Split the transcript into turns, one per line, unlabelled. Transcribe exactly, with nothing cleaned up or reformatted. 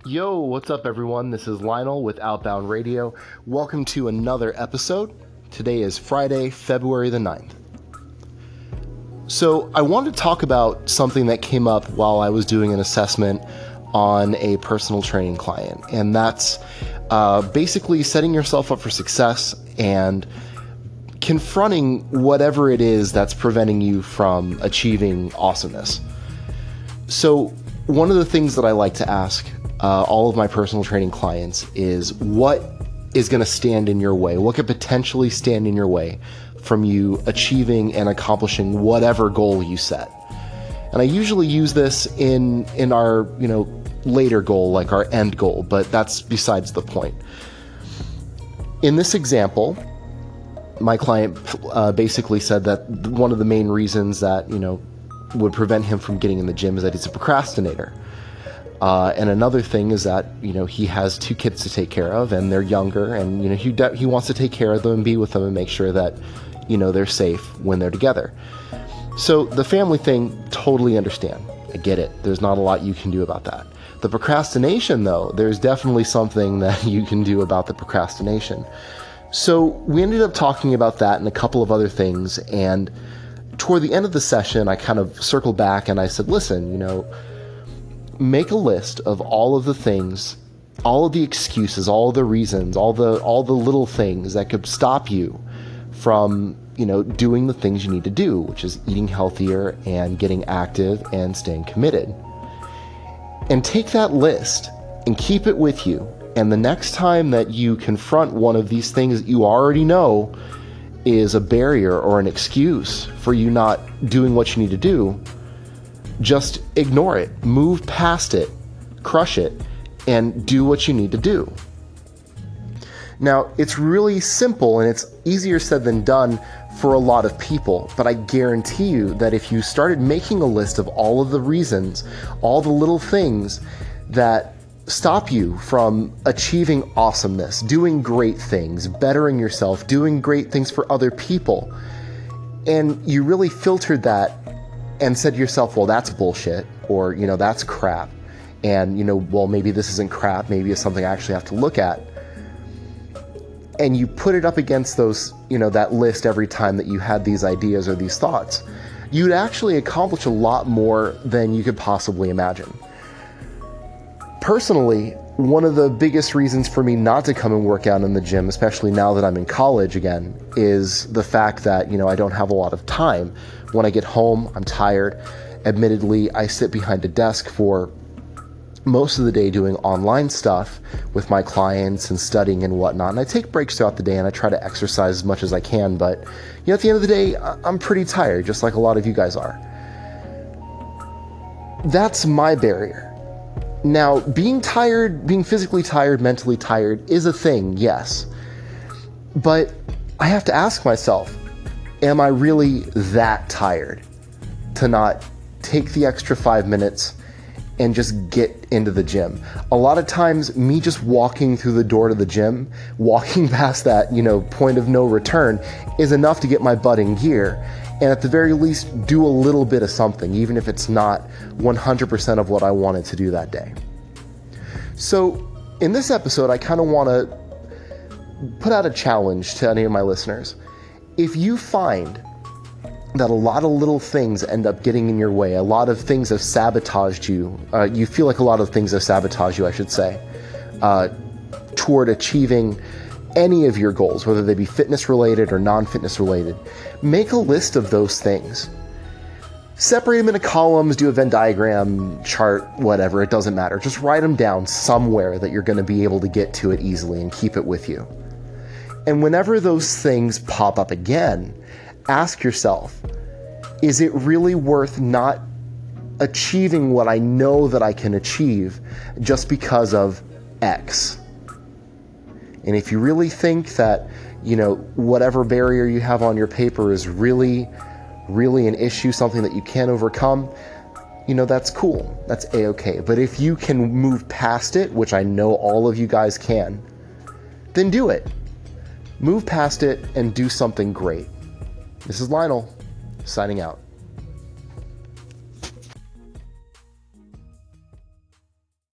Yo, what's up everyone? This is Lionel with Outbound Radio. Welcome to another episode. Today is Friday, February the ninth. So I wanted to talk about something that came up while I was doing an assessment on a personal training client, and that's uh, basically setting yourself up for success and confronting whatever it is that's preventing you from achieving awesomeness. So one of the things that I like to ask Uh, all of my personal training clients is what is going to stand in your way, what could potentially stand in your way from you achieving and accomplishing whatever goal you set. And I usually use this in in our, you know, later goal, like our end goal, but that's besides the point. In this example, my client uh, basically said that one of the main reasons that, you know, would prevent him from getting in the gym is that he's a procrastinator. Uh, and another thing is that, you know, he has two kids to take care of and they're younger, and, you know, he, de- he wants to take care of them and be with them and make sure that, you know, they're safe when they're together. So the family thing, totally understand. I get it. There's not a lot you can do about that. The procrastination, though, there's definitely something that you can do about the procrastination. So we ended up talking about that and a couple of other things. And toward the end of the session, I kind of circled back and I said, listen, you know, make a list of all of the things, all of the excuses, all of the reasons, all the all the little things that could stop you from, you know, doing the things you need to do, which is eating healthier and getting active and staying committed. And take that list and keep it with you. And the next time that you confront one of these things that you already know is a barrier or an excuse for you not doing what you need to do, just ignore it, move past it, crush it, and do what you need to do. Now, it's really simple and it's easier said than done for a lot of people, but I guarantee you that if you started making a list of all of the reasons, all the little things that stop you from achieving awesomeness, doing great things, bettering yourself, doing great things for other people, and you really filtered that and said to yourself, well, that's bullshit, or, you know, that's crap, and, you know, well, maybe this isn't crap, maybe it's something I actually have to look at, and you put it up against those, you know, that list every time that you had these ideas or these thoughts, you'd actually accomplish a lot more than you could possibly imagine. Personally, one of the biggest reasons for me not to come and work out in the gym, especially now that I'm in college again, is the fact that, you know, I don't have a lot of time. When I get home, I'm tired. Admittedly, I sit behind a desk for most of the day doing online stuff with my clients and studying and whatnot. And I take breaks throughout the day and I try to exercise as much as I can. But, you know, at the end of the day, I'm pretty tired, just like a lot of you guys are. That's my barrier. Now, being tired, being physically tired, mentally tired is a thing, yes. But I have to ask myself, am I really that tired to not take the extra five minutes and just get into the gym? A lot of times, me just walking through the door to the gym, walking past that, you know, point of no return is enough to get my butt in gear. And at the very least, do a little bit of something, even if it's not one hundred percent of what I wanted to do that day. So in this episode, I kind of want to put out a challenge to any of my listeners. If you find that a lot of little things end up getting in your way, a lot of things have sabotaged you, uh, you feel like a lot of things have sabotaged you, I should say, uh, toward achieving any of your goals, whether they be fitness related or non-fitness related, make a list of those things. Separate them into columns, do a Venn diagram, chart, whatever, it doesn't matter. Just write them down somewhere that you're going to be able to get to it easily and keep it with you. And whenever those things pop up again, ask yourself, is it really worth not achieving what I know that I can achieve just because of X? And if you really think that, you know, whatever barrier you have on your paper is really, really an issue, something that you can't overcome, you know, that's cool. That's A-okay. But if you can move past it, which I know all of you guys can, then do it. Move past it and do something great. This is Lionel, signing out.